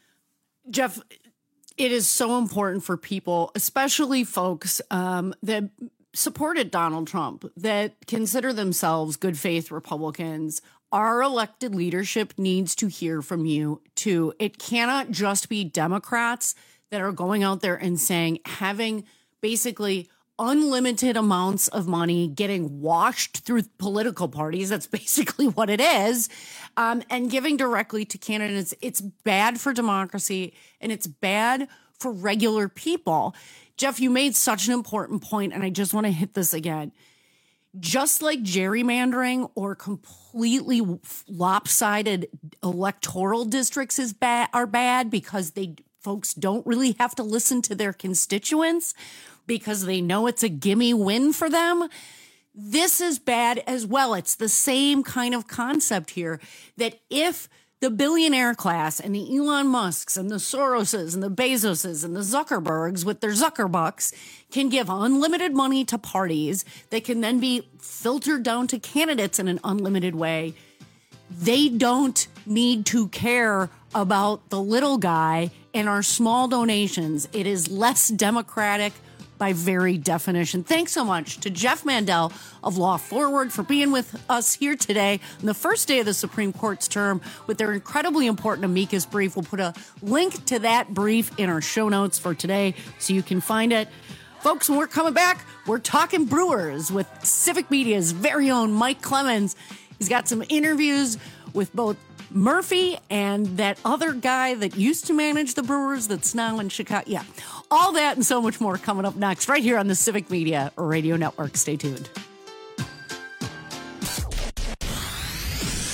Jeff, it is so important for people, especially folks um, that supported Donald Trump, that consider themselves good faith Republicans. Our elected leadership needs to hear from you too. It cannot just be Democrats that are going out there and saying, having basically unlimited amounts of money getting washed through political parties. That's basically what it is. Um, and giving directly to candidates. It's bad for democracy, and it's bad for regular people. Jeff, you made such an important point, and I just want to hit this again. Just like gerrymandering or completely lopsided electoral districts is bad, are bad because they folks don't really have to listen to their constituents because they know it's a gimme win for them. This is bad as well. It's the same kind of concept here, that if the billionaire class and the Elon Musks and the Soroses and the Bezoses and the Zuckerbergs with their Zuckerbucks can give unlimited money to parties that can then be filtered down to candidates in an unlimited way, they don't need to care about the little guy and our small donations. It is less democratic by very definition. Thanks so much to Jeff Mandel of Law Forward for being with us here today on the first day of the Supreme Court's term with their incredibly important amicus brief. We'll put a link to that brief in our show notes for today so you can find it. Folks, when we're coming back, we're talking Brewers with Civic Media's very own Mike Clemens. He's got some interviews with both Murphy and that other guy that used to manage the Brewers that's now in Chicago. Yeah, all that and so much more coming up next right here on the Civic Media Radio Network. Stay tuned. Reach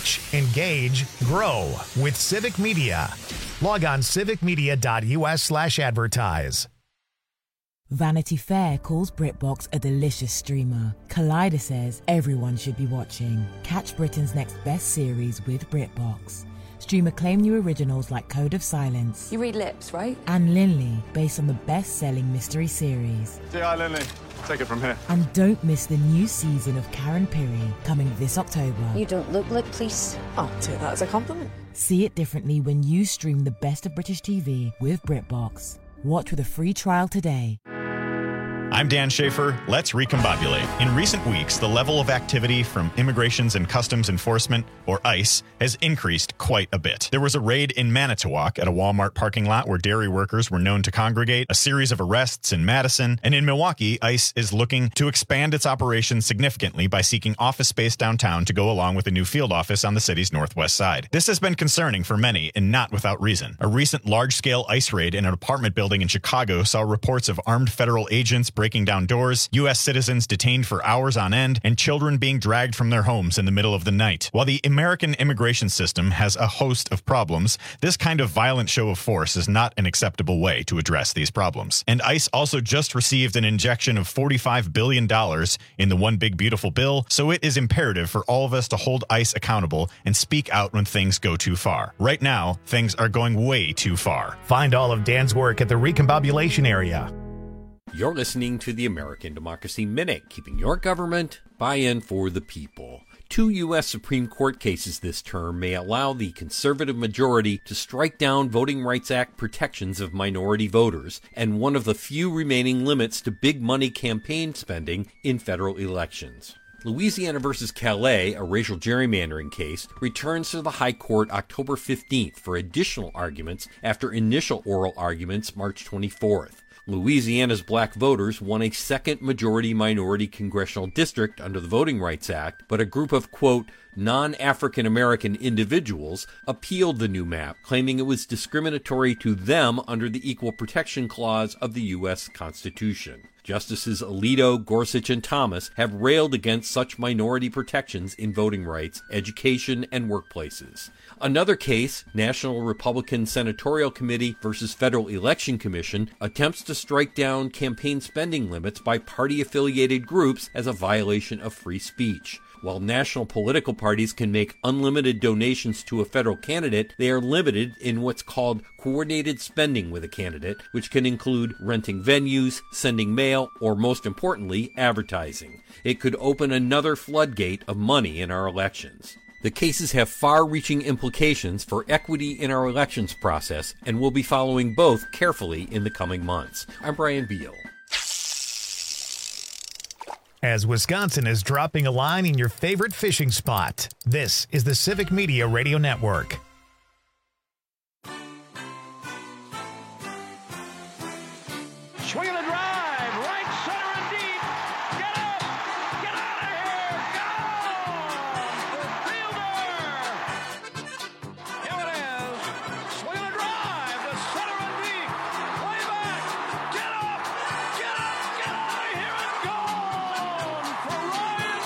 Reach, engage, grow with Civic Media. Log on civicmedia.us slash advertise. Vanity Fair calls BritBox a delicious streamer. Collider says everyone should be watching. Catch Britain's next best series with BritBox. Stream acclaimed new originals like Code of Silence. You read lips, right? And Linley, based on the best-selling mystery series. Say hi, Linley. Take it from here. And don't miss the new season of Karen Pirie, coming this October. You don't look like police. I'll take that as a compliment. See it differently when you stream the best of British T V with BritBox. Watch with a free trial today. I'm Dan Schaefer. Let's recombobulate. In recent weeks, the level of activity from Immigrations and Customs Enforcement, or ICE, has increased quite a bit. There was a raid in Manitowoc at a Walmart parking lot where dairy workers were known to congregate, a series of arrests in Madison, and in Milwaukee, ICE is looking to expand its operations significantly by seeking office space downtown to go along with a new field office on the city's northwest side. This has been concerning for many, and not without reason. A recent large-scale ICE raid in an apartment building in Chicago saw reports of armed federal agents breaking down doors, U S citizens detained for hours on end, and children being dragged from their homes in the middle of the night. While the American immigration system has a host of problems, this kind of violent show of force is not an acceptable way to address these problems. And ICE also just received an injection of forty-five billion dollars in the One Big Beautiful Bill, so it is imperative for all of us to hold ICE accountable and speak out when things go too far. Right now, things are going way too far. Find all of Dan's work at the Recombobulation Area. You're listening to the American Democracy Minute, keeping your government buy-in for the people. Two U S Supreme Court cases this term may allow the conservative majority to strike down Voting Rights Act protections of minority voters and one of the few remaining limits to big money campaign spending in federal elections. Louisiana versus Calais, a racial gerrymandering case, returns to the High Court October fifteenth for additional arguments after initial oral arguments March twenty-fourth. Louisiana's black voters won a second majority-minority congressional district under the Voting Rights Act, but a group of, quote, non-African American individuals appealed the new map, claiming it was discriminatory to them under the Equal Protection Clause of the U S Constitution. Justices Alito, Gorsuch, and Thomas have railed against such minority protections in voting rights, education, and workplaces. Another case, National Republican Senatorial Committee versus Federal Election Commission, attempts to strike down campaign spending limits by party-affiliated groups as a violation of free speech. While national political parties can make unlimited donations to a federal candidate, they are limited in what's called coordinated spending with a candidate, which can include renting venues, sending mail, or most importantly, advertising. It could open another floodgate of money in our elections. The cases have far-reaching implications for equity in our elections process, and we'll be following both carefully in the coming months. I'm Brian Beal. As Wisconsin is dropping a line in your favorite fishing spot, this is the Civic Media Radio Network. Swinging a drive, right center and deep. Get up! Get out of here! Gone! The fielder! Here it is. Swinging a drive to center and deep. Way back. Get up! Get up! Get out of here and gone! For Ryan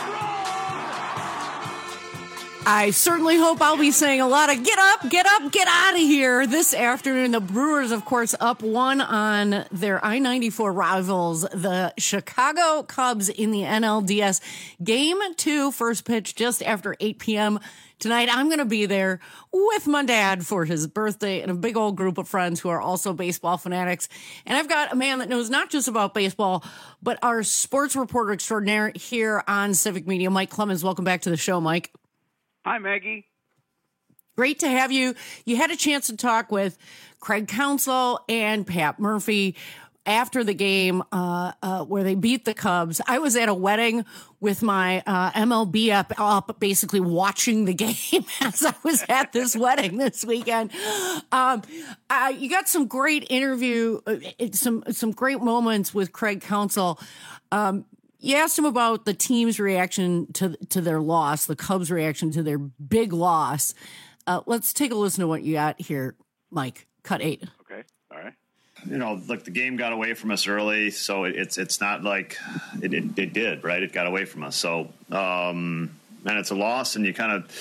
Braun! I certainly hope I'll be saying a lot of get up, get up, get out of here this afternoon. The Brewers, of course, up one on their I ninety-four rivals, the Chicago Cubs in the N L D S. Game two, first pitch just after eight p.m. tonight. I'm going to be there with my dad for his birthday and a big old group of friends who are also baseball fanatics. And I've got a man that knows not just about baseball, but our sports reporter extraordinaire here on Civic Media, Mike Clemens. Welcome back to the show, Mike. Hi, Maggie. Great to have you. You had a chance to talk with Craig Counsell and Pat Murphy after the game uh, uh, where they beat the Cubs. I was at a wedding with my uh, M L B app up, basically watching the game as I was at this wedding this weekend. Um, uh, you got some great interview, uh, some some great moments with Craig Counsell. Um, You asked him about the team's reaction to to their loss, the Cubs' reaction to their big loss. Uh, let's take a listen to what you got here, Mike. Cut eight. Okay, all right. You know, look, the game got away from us early, so it, it's it's not like it, it, it did, right? It got away from us. So, um, and it's a loss, and you kind of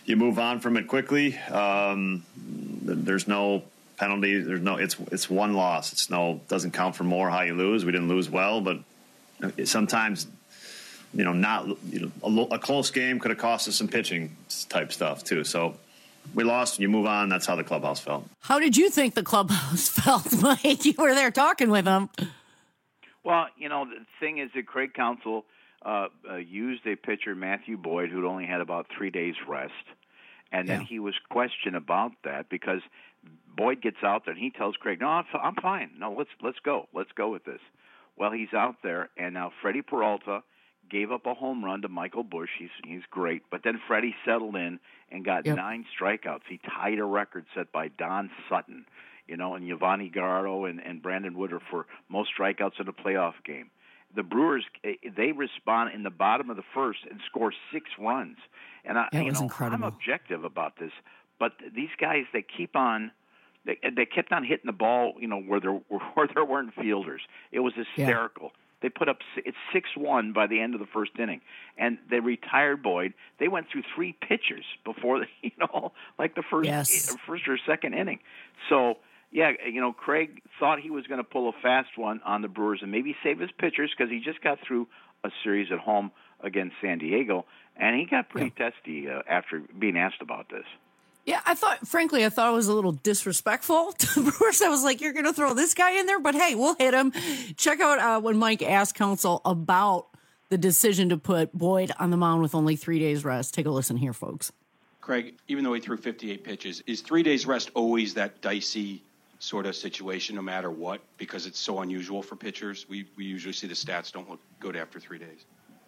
you move on from it quickly. Um, there's no penalty. There's no. It's it's one loss. It's no doesn't count for more how you lose. We didn't lose well, but sometimes, you know, not you know, a, a close game could have cost us some pitching type stuff too. So we lost. You move on. That's how the clubhouse felt. How did you think the clubhouse felt, Mike? You were there talking with them. Well, you know, the thing is that Craig Counsell uh, uh, used a pitcher, Matthew Boyd, who'd only had about three days rest. And then yeah. he was questioned about that because Boyd gets out there and he tells Craig, no, I'm, I'm fine. No, let's let's go. Let's go with this. Well, he's out there, and now Freddie Peralta gave up a home run to Michael Busch. He's he's great. But then Freddie settled in and got yep. nine strikeouts. He tied a record set by Don Sutton, you know, and Giovanni Gallardo and, and Brandon Woodruff for most strikeouts in a playoff game. The Brewers, they respond in the bottom of the first and score six runs. And I, that you was know, incredible. I'm objective about this, but these guys, they keep on, they, they kept on hitting the ball, you know, where there where there weren't fielders. It was hysterical. Yeah. They put up it's six one by the end of the first inning, and they retired Boyd. They went through three pitchers before, the, you know, like the first yes. first or second inning. So. Yeah, you know, Craig thought he was going to pull a fast one on the Brewers and maybe save his pitchers because he just got through a series at home against San Diego, and he got pretty yeah. testy uh, after being asked about this. Yeah, I thought, frankly, I thought it was a little disrespectful to the Brewers. I was like, you're going to throw this guy in there? But, hey, we'll hit him. Check out uh, when Mike asked Counsell about the decision to put Boyd on the mound with only three days rest. Take a listen here, folks. Craig, even though he threw fifty-eight pitches, is three days rest always that dicey sort of situation no matter what, because it's so unusual for pitchers? We we usually see the stats don't look good after three days.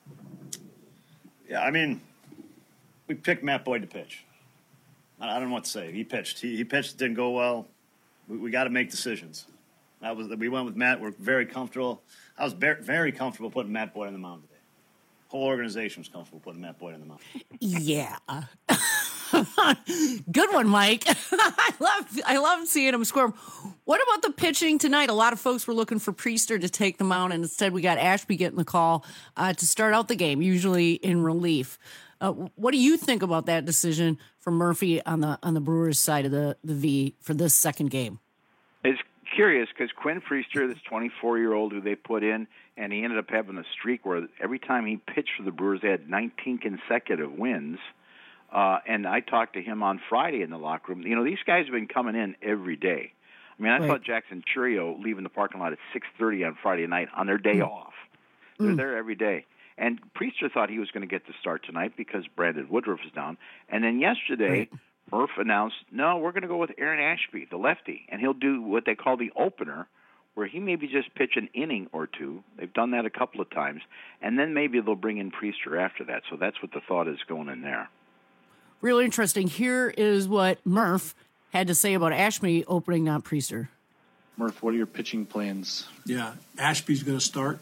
Yeah, I mean, we picked Matt Boyd to pitch. I, I don't know what to say. He pitched. He, he pitched, didn't go well. We, we got to make decisions. That was we went with Matt. We're very comfortable. I was very, very comfortable putting Matt Boyd on the mound today. Whole organization was comfortable putting Matt Boyd on the mound. Yeah. Good one, Mike. I love I love seeing him squirm. What about the pitching tonight? A lot of folks were looking for Priester to take the mound, and instead we got Ashby getting the call uh, to start out the game, usually in relief. Uh, what do you think about that decision from Murphy on the on the Brewers side of the, the V for this second game? It's curious because Quinn Priester, this twenty-four-year-old who they put in, and he ended up having a streak where every time he pitched for the Brewers, they had nineteen consecutive wins. Uh, and I talked to him on Friday in the locker room. You know, these guys have been coming in every day. I mean, I right. saw Jackson Churio leaving the parking lot at six thirty on Friday night on their day mm. off. They're mm. there every day. And Priester thought he was going to get the start tonight because Brandon Woodruff is down. And then yesterday, right. Murph announced, no, we're going to go with Aaron Ashby, the lefty, and he'll do what they call the opener, where he maybe just pitch an inning or two. They've done that a couple of times. And then maybe they'll bring in Priester after that. So that's what the thought is going in there. Really interesting. Here is what Murph had to say about Ashby opening, not Priester. Murph, what are your pitching plans? Yeah, Ashby's going to start.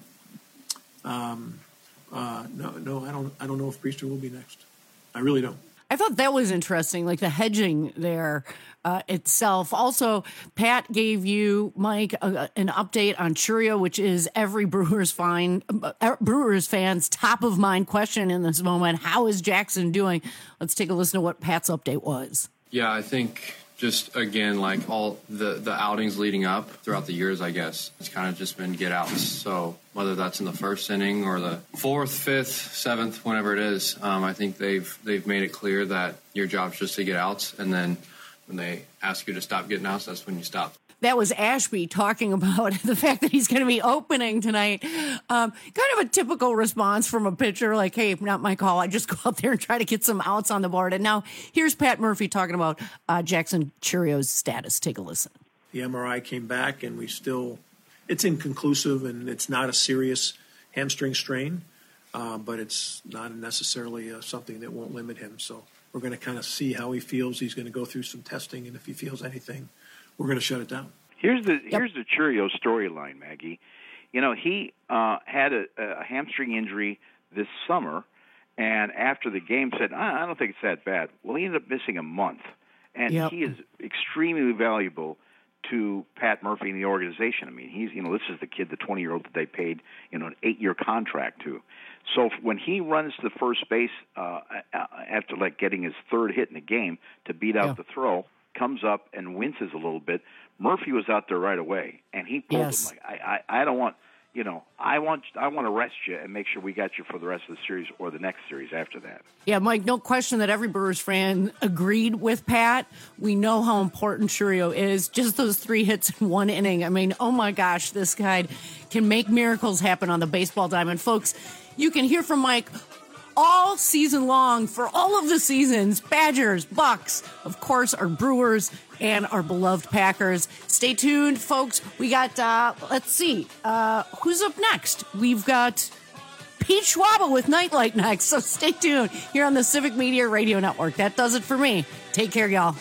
Um, uh, no, no, I don't. I don't know if Priester will be next. I really don't. I thought that was interesting, like the hedging there uh, itself. Also, Pat gave you, Mike, a, an update on Churio, which is every Brewers fan, uh, Brewers fans' top of mind question in this moment. How is Jackson doing? Let's take a listen to what Pat's update was. Yeah, I think just, again, like all the, the outings leading up throughout the years, I guess, it's kind of just been get outs. So whether that's in the first inning or the fourth, fifth, seventh, whenever it is, um, I think they've they've made it clear that your job's just to get outs. And then when they ask you to stop getting outs, that's when you stop. That was Ashby talking about the fact that he's going to be opening tonight. Um, kind of a typical response from a pitcher, like, hey, not my call. I just go out there and try to get some outs on the board. And now here's Pat Murphy talking about uh, Jackson Churio's status. Take a listen. The M R I came back, and we still – it's inconclusive, and it's not a serious hamstring strain, uh, but it's not necessarily uh, something that won't limit him. So we're going to kind of see how he feels. He's going to go through some testing, and if he feels anything – we're going to shut it down. Here's the yep. here's the Churio storyline, Maggie. You know, he uh, had a, a hamstring injury this summer, and after the game said, I don't think it's that bad. Well, he ended up missing a month, and yep. he is extremely valuable to Pat Murphy and the organization. I mean, he's, you know, this is the kid, the twenty-year-old that they paid, you know, an eight-year contract to. So when he runs to first base uh, after like getting his third hit in the game to beat out yeah. the throw, comes up and winces a little bit. Murphy was out there right away, and he pulled yes. him like, I, I, I don't want, you know, I want, I want to rest you and make sure we got you for the rest of the series or the next series after that. Yeah, Mike, no question that every Brewers fan agreed with Pat. We know how important Chourio is. Just those three hits in one inning. I mean, oh my gosh, this guy can make miracles happen on the baseball diamond. Folks, you can hear from Mike all season long for all of the seasons. Badgers, Bucks, of course, our Brewers, and our beloved Packers. Stay tuned, folks. We got, uh, let's see, uh, who's up next? We've got Pete Schwaba with Nightlight next, so stay tuned here on the Civic Media Radio Network. That does it for me. Take care, y'all.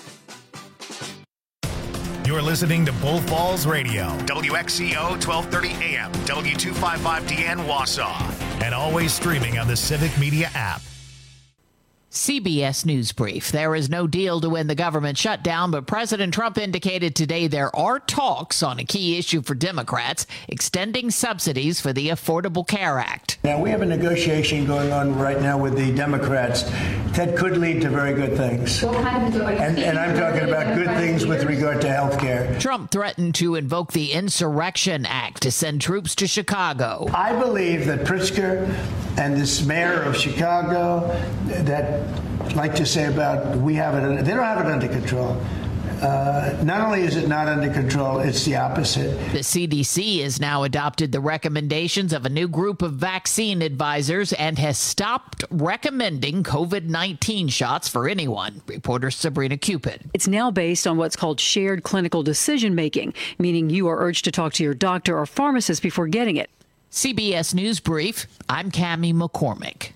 You're listening to Bull Falls Radio, W X C O twelve thirty A M, W two fifty-five D N Wausau, and always streaming on the Civic Media app. C B S News Brief. There is no deal to end the government shutdown, but President Trump indicated today there are talks on a key issue for Democrats, extending subsidies for the Affordable Care Act. Now, we have a negotiation going on right now with the Democrats that could lead to very good things. What kind of and, and I'm talking about good things with regard to health care. Trump threatened to invoke the Insurrection Act to send troops to Chicago. I believe that Pritzker and this mayor of Chicago that like to say about we have it, they don't have it under control. Uh, not only is it not under control, it's the opposite. The C D C has now adopted the recommendations of a new group of vaccine advisors and has stopped recommending COVID nineteen shots for anyone. Reporter Sabrina Cupid. It's now based on what's called shared clinical decision making, meaning you are urged to talk to your doctor or pharmacist before getting it. C B S News Brief. I'm Cammie McCormick.